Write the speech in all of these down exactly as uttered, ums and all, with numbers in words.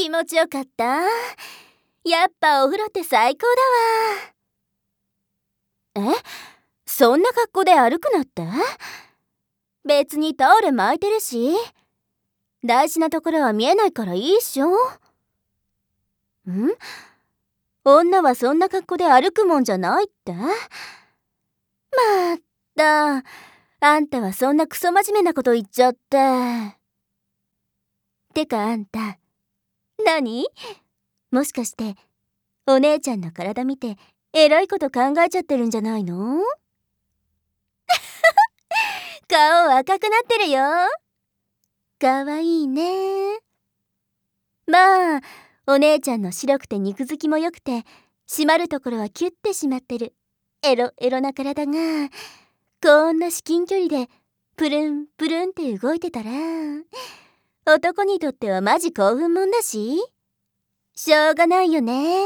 気持ちよかった。やっぱお風呂って最高だわ。え、そんな格好で歩くなって？別にタオル巻いてるし、大事なところは見えないからいいっしょ。ん？女はそんな格好で歩くもんじゃないって？まったあんたはそんなクソ真面目なこと言っちゃって。てかあんた、何？もしかしてお姉ちゃんの体見てエロいこと考えちゃってるんじゃないの？顔赤くなってるよ。かわいいね。まあお姉ちゃんの白くて肉付きも良くて締まるところはキュッて締まってるエロエロな体がこんな至近距離でプルンプルンって動いてたら男にとってはマジ興奮もんだししょうがないよね。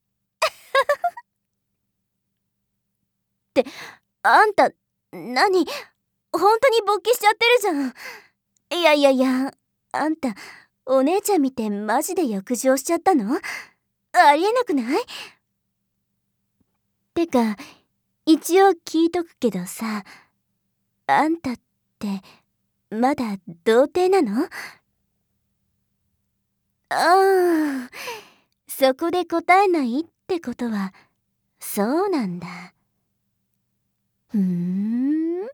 ってあんた何本当に勃起しちゃってるじゃん。いやいやいや、あんたお姉ちゃん見てマジで欲情しちゃったの？ありえなくない？てか一応聞いとくけどさ、あんたってまだ童貞なの？ああ、そこで答えないってことはそうなんだ。ふーん。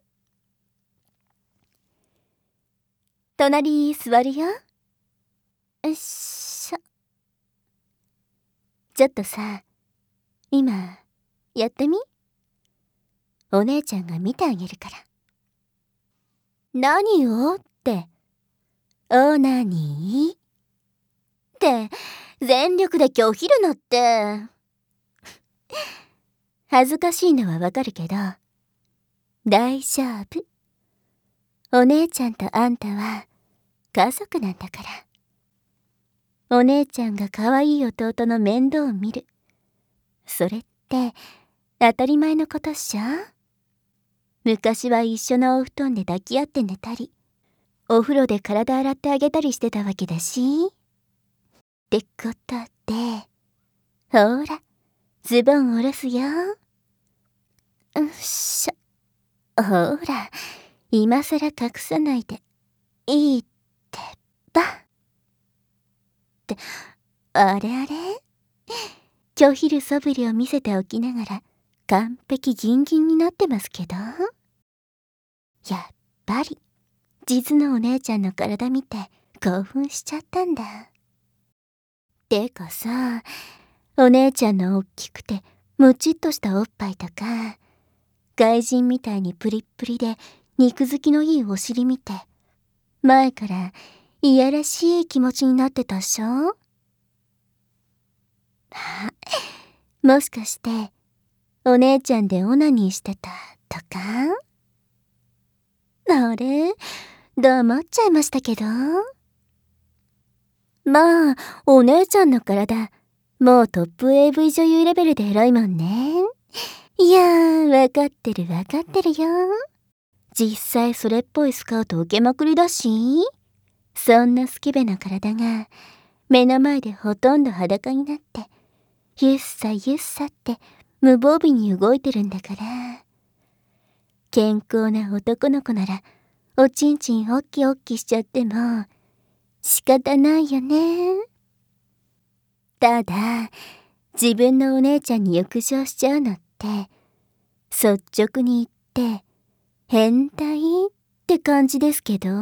隣座るよ。よっしょ。ちょっとさ、今やってみ？お姉ちゃんが見てあげるから。何をって、オナニーって全力で拒否るなって。恥ずかしいのはわかるけど大丈夫。お姉ちゃんとあんたは家族なんだから。お姉ちゃんが可愛い弟の面倒を見る、それって当たり前のことっしょ。昔は一緒のお布団で抱き合って寝たり、お風呂で体洗ってあげたりしてたわけだし。ってことで、ほらズボン下ろすよ。うっしょ。ほら今さら隠さないでいいってば。ってあれあれ、拒否る素振りを見せておきながら完璧ギンギンになってますけど、やっぱり実のお姉ちゃんの体見て興奮しちゃったんだ。てかさ、お姉ちゃんのおっきくてムチっとしたおっぱいとか外人みたいにプリップリで肉付きのいいお尻見て前からいやらしい気持ちになってたっしょ。あ、もしかしてお姉ちゃんでオナニーしてたとか？あれ、黙っちゃいましたけど。まあお姉ちゃんの体もうトップ エーブイ 女優レベルでエロいもんね。いやー、わかってるわかってるよ。実際それっぽいスカウト受けまくりだし、そんなスケベな体が目の前でほとんど裸になってゆっさゆっさって無防備に動いてるんだから、健康な男の子ならおちんちんおっきおっきしちゃっても仕方ないよね。ただ自分のお姉ちゃんに欲情しちゃうのって率直に言って変態って感じですけど。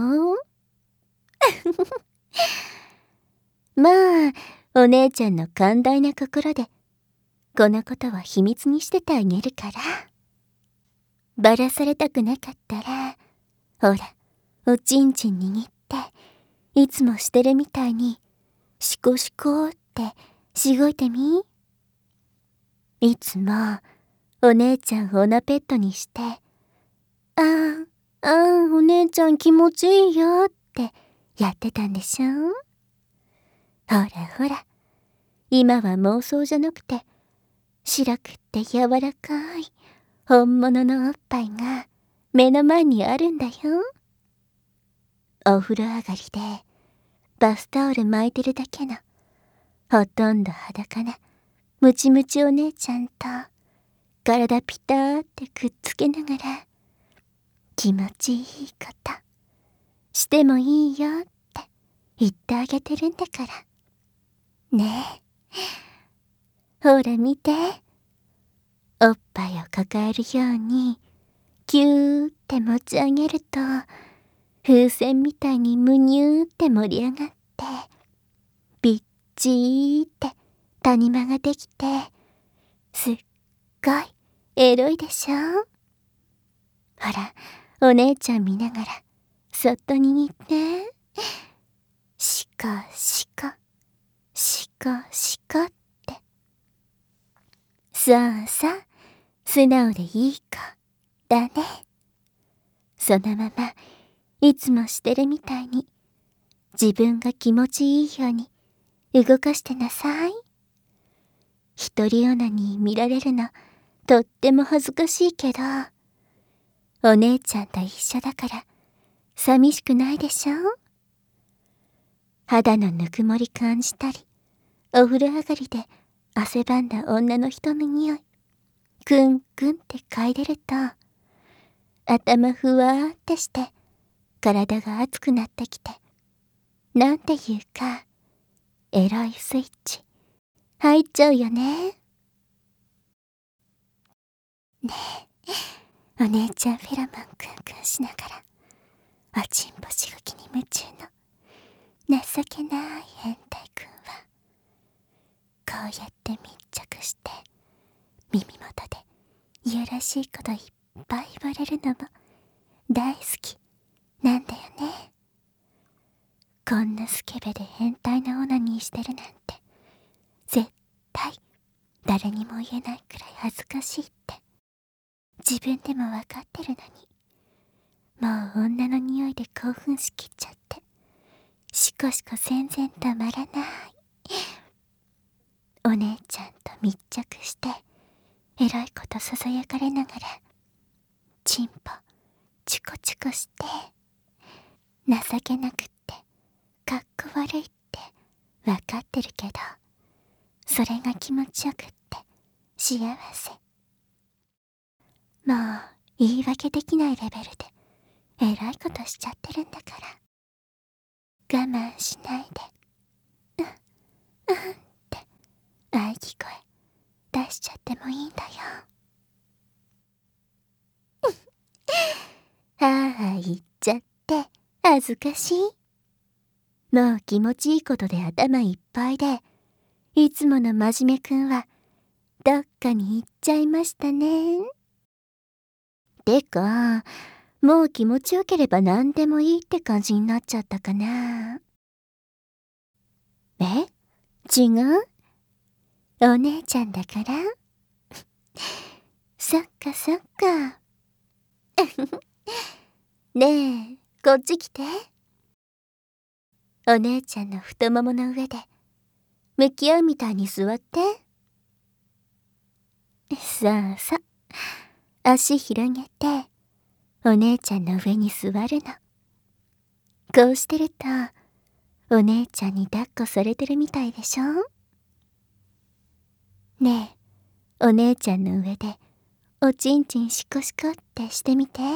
まあお姉ちゃんの寛大な心でこのことは秘密にしててあげるから。バラされたくなかったらほらおちんちん握っていつもしてるみたいにシコシコってしごいてみ。いつもお姉ちゃんをオナペットにしてあーあーお姉ちゃん気持ちいいよってやってたんでしょ。ほらほら今は妄想じゃなくて白くって柔らかい本物のおっぱいが目の前にあるんだよ。お風呂上がりでバスタオル巻いてるだけのほとんど裸なムチムチお姉ちゃんと体ピターってくっつけながら、気持ちいいことしてもいいよって言ってあげてるんだから。ねえ、ほら見て。おっぱいを抱えるようにキューって持ち上げると、風船みたいにむにゅーって盛り上がって、びっちーって谷間ができて、すっごいエロいでしょ。ほら、お姉ちゃん見ながらそっと握って、シコシコシコシコって。そうそう、素直でいい子だね。そのままいつもしてるみたいに自分が気持ちいいように動かしてなさい。一人オナニー見られるのとっても恥ずかしいけど、お姉ちゃんと一緒だから寂しくないでしょ。肌のぬくもり感じたり、お風呂上がりで汗ばんだ女の人の匂いクンクンって嗅いでると、頭ふわーってして体が熱くなってきて、なんていうかエロいスイッチ入っちゃうよね。ねえ、お姉ちゃんフェロモンクンクンしながらおちんぽしごきに夢中の情けない変態くんは、こうやって密着して耳元でいやらしいこといっぱい言われるのも大好きなんだよね。こんなスケベで変態なオナニーしてるなんて絶対誰にも言えないくらい恥ずかしいって自分でも分かってるのに、もう女の匂いで興奮しきっちゃって、しこしこ全然たまらない。お姉ちゃんと密着してエロいことささやかれながらチンポチコチコして、情けなくってかっこ悪いって分かってるけど、それが気持ちよくって幸せ。もう言い訳できないレベルでえらいことしちゃってるんだから、我慢しないでうんうんって喘ぎ声出しちゃってもいいんだよ。はあ言っちゃって恥ずかしい。もう気持ちいいことで頭いっぱいで、いつもの真面目くんはどっかに行っちゃいましたね。てか、もう気持ちよければ何でもいいって感じになっちゃったかな。え？違う？お姉ちゃんだからそっかそっかねえ、こっち来て。お姉ちゃんの太ももの上で向き合うみたいに座って。さあさ、足広げてお姉ちゃんの上に座るの。こうしてるとお姉ちゃんに抱っこされてるみたいでしょ。ねえ、お姉ちゃんの上でおちんちんシコシコってしてみて。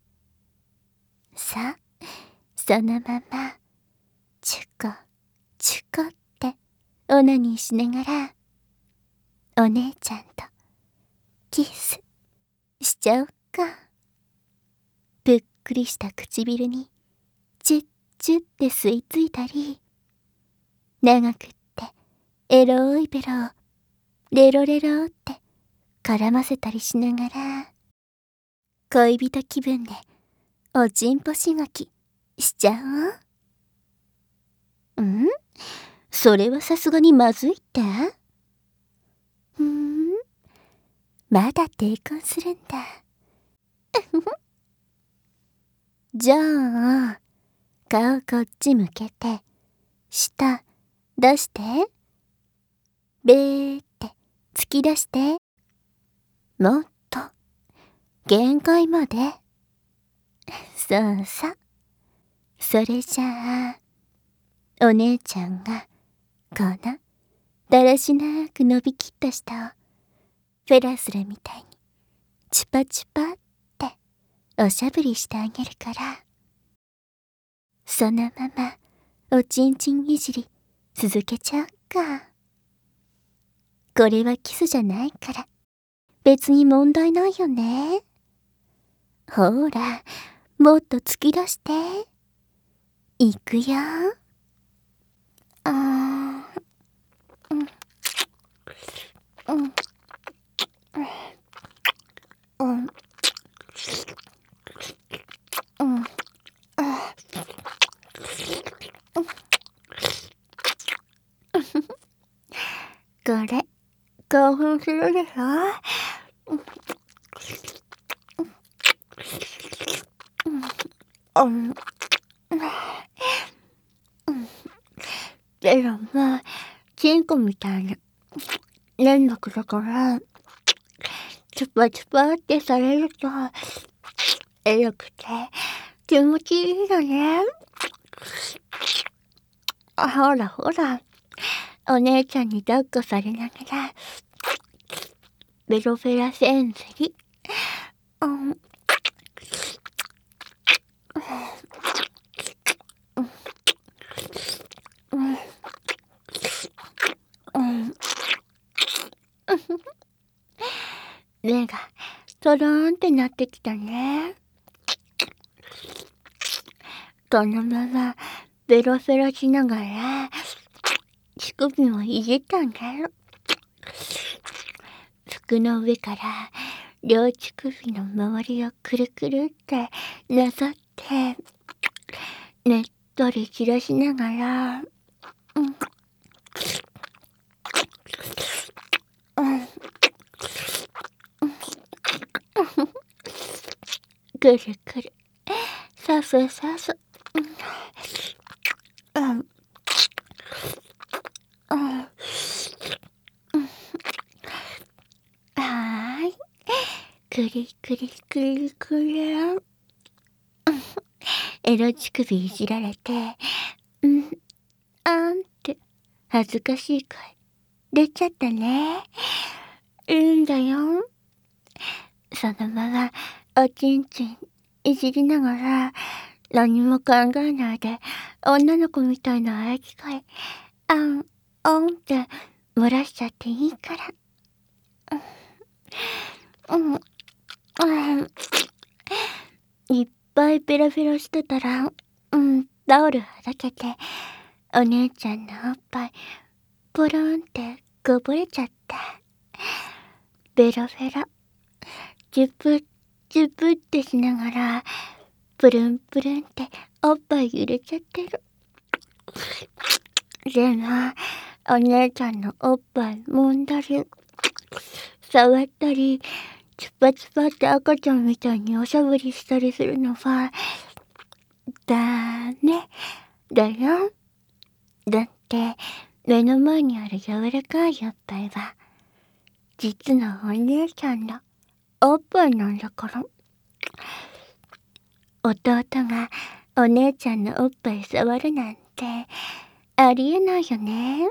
さあ、そのままチュコチュコってオナニーしながらお姉ちゃんとキスしちゃおっか。ぷっくりした唇にチュッチュッって吸い付いたり、長くってエロいベロをレロレロって絡ませたりしながら、恋人気分でおちんぽしごきしちゃおう。ん？それはさすがにまずいって？ふーん、まだ抵抗するんだじゃあ顔こっち向けて舌出して、べーって突き出して、もっと限界まで。そうそう、それじゃあお姉ちゃんがこのだらしなく伸びきった舌をフェラスラみたいにチュパチュパっておしゃぶりしてあげるから、そのままおちんちんいじり続けちゃうか。これはキスじゃないから別に問題ないよね。ほら、もっと突き出して。いくよ。あー、うん、うん、うん、うん、うん、これ、興奮するでしょ？うん、でもまあ、チンコみたいな粘膜だから、チュパチュパってされると、エロくて気持ちいいよね。あ、ほらほら、お姉ちゃんに抱っこされながら、ベロベラセンスリ。うん、うん、うん、うん。目がトローンってなってきたね。このままベロベロしながら乳首をいじったんだよ。服の上から両乳首の周りをくるくるってなさってねっとり散らしながら、うん、うん、くるくるさすさす、うん、うん、うん、はーい、くりくりくりくり、エロ乳首いじられて、うん、あんって恥ずかしい声出ちゃったね。いいんだよ。そのままおちんちんいじりながら何も考えないで女の子みたいな喘ぎ声あんあんって漏らしちゃっていいから。うん、うん、うん、いっぱいペラペラしてたら、うん、タオルはだけてお姉ちゃんのおっぱいポロンってこぼれちゃった。ベロベロジュプジュプってしながらプルンプルンっておっぱい揺れちゃってる。でもお姉ちゃんのおっぱい揉んだり触ったりチュパチュパって赤ちゃんみたいにおしゃぶりしたりするのはダメだよ。だって目の前にある柔らかいおっぱいは実のお姉ちゃんのおっぱいなんだから。弟がお姉ちゃんのおっぱい触るなんてありえないよね。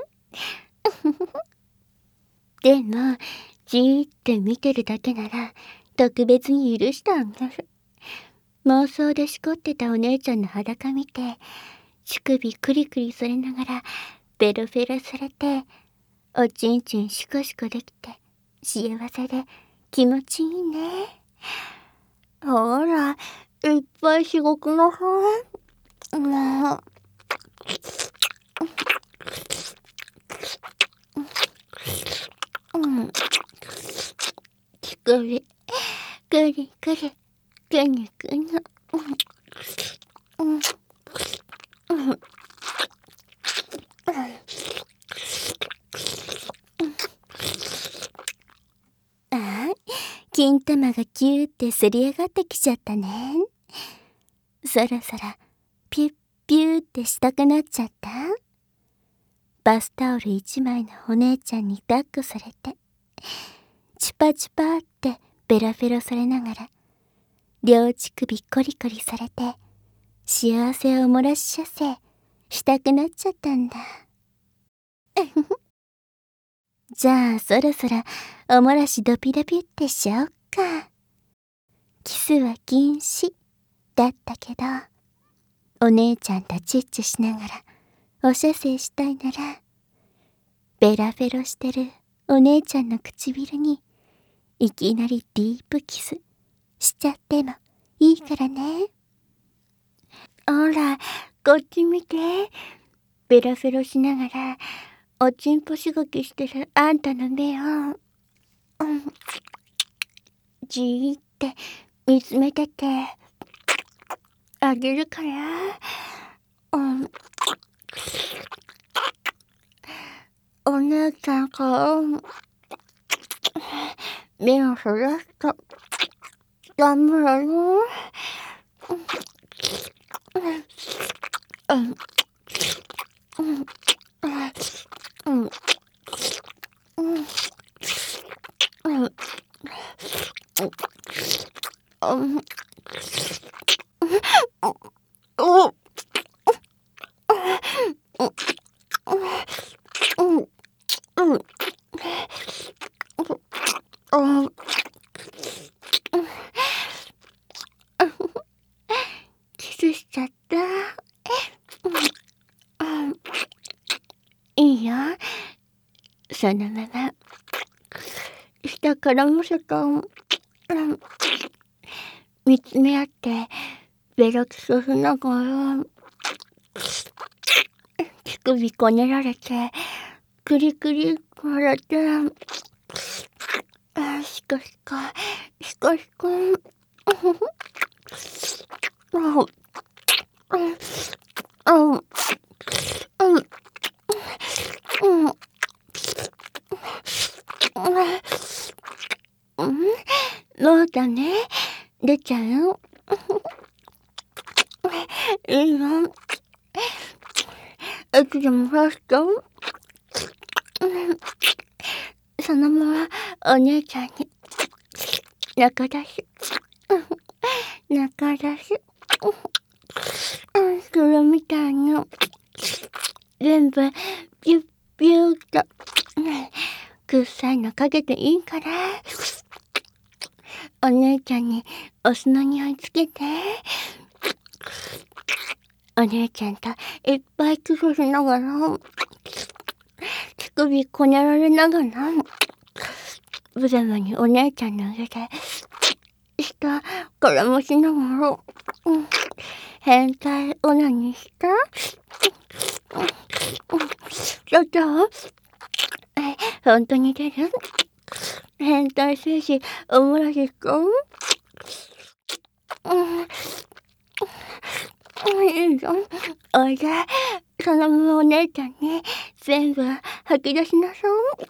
でもじーって見てるだけなら特別に許してあげる。妄想でしこってたお姉ちゃんの裸見て乳首クリクリされながらベロベロされておちんちんシコシコできて幸せで気持ちいいね。ほら、いっぱいしごくなさい。もう。うん。乳首、くりくり、くにくに。うん。うん。うん。ああ、金玉がキューってすり上がってきちゃったね。そろそろピュッピューってしたくなっちゃった？バスタオル一枚のお姉ちゃんに抱っこされてチュパチュパってベラベラされながら両乳首コリコリされて幸せを漏らし射精したくなっちゃったんだ。 じゃあそろそろおもらしドピドピってしよっか。キスは禁止だったけど、お姉ちゃんとチッチしながらおしゃせいしたいなら、ベラフェロしてるお姉ちゃんの唇にいきなりディープキスしちゃってもいいからね。ほら、こっち見て。ベラフェロしながらおちんぽしごきしてるあんたの目を、うん、じーって見つめててあげるから。うん、お姉ちゃんから目をそらすとダメだよ。うんうんうんうんうんうんおキスしちゃった。いいよ、そのまま下からもせた、うん、見つめ合ってベロキスしながら乳首こねられてクリクリ笑って、あシコシコシコシコうんうんうんうん、そうだね、出ちゃうよ。いいよ、いつでもファースト。そのままお姉ちゃんに中出し中出しそれみたいの全部ピュッピュッと臭いのかけていいから、お姉ちゃんにお酢の匂いつけて、お姉ちゃんといっぱいキスしながら乳首こねられながら無様にお姉ちゃんの上で下からもしながら、うん、変態オナニーした。ちょっと本当に出る変態精子おもらしか。うんいいじゃん。おいで、そのままお姉ちゃんに全部吐き出しなさい。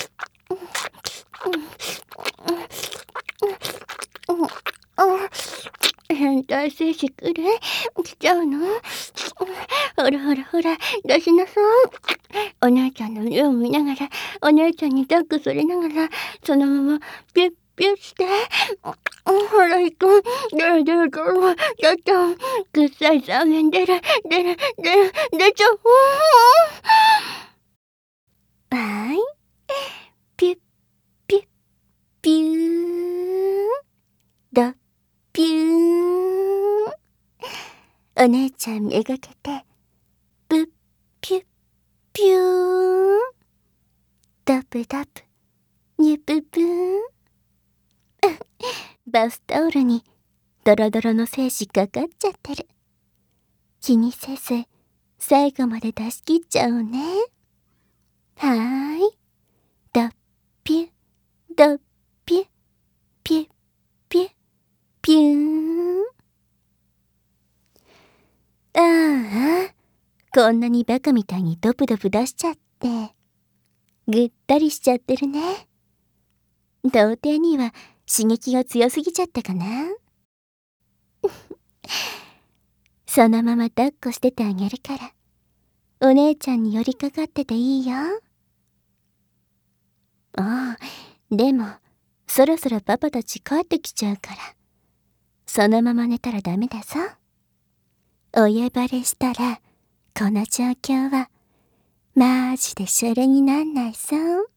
変態精子くれ来ちゃうの。ほらほらほら出しなさい。お姉ちゃんの目を見ながらお姉ちゃんに抱っこされながらそのままピュッピュッして、ほら行く、出る出る出る、出ちゃう、臭いサーメン出る出る出る出ちゃう。はい、ピュッピュッピュードピュー。お姉ちゃんめがけてプッピュッピュードプドプニュププーバスタオルにドロドロの精子かかっちゃってる。気にせず最後まで出し切っちゃおうね。はーい、ドッピュドッピュピュピュピューン。ああ、こんなにバカみたいにドプドプ出しちゃってぐったりしちゃってるね。童貞には刺激が強すぎちゃったかな。そのまま抱っこしててあげるからお姉ちゃんに寄りかかってていいよ。ああ、でもそろそろパパたち帰ってきちゃうからそのまま寝たらダメだぞ。親バレしたらこの状況はマジでシャレになんないさ。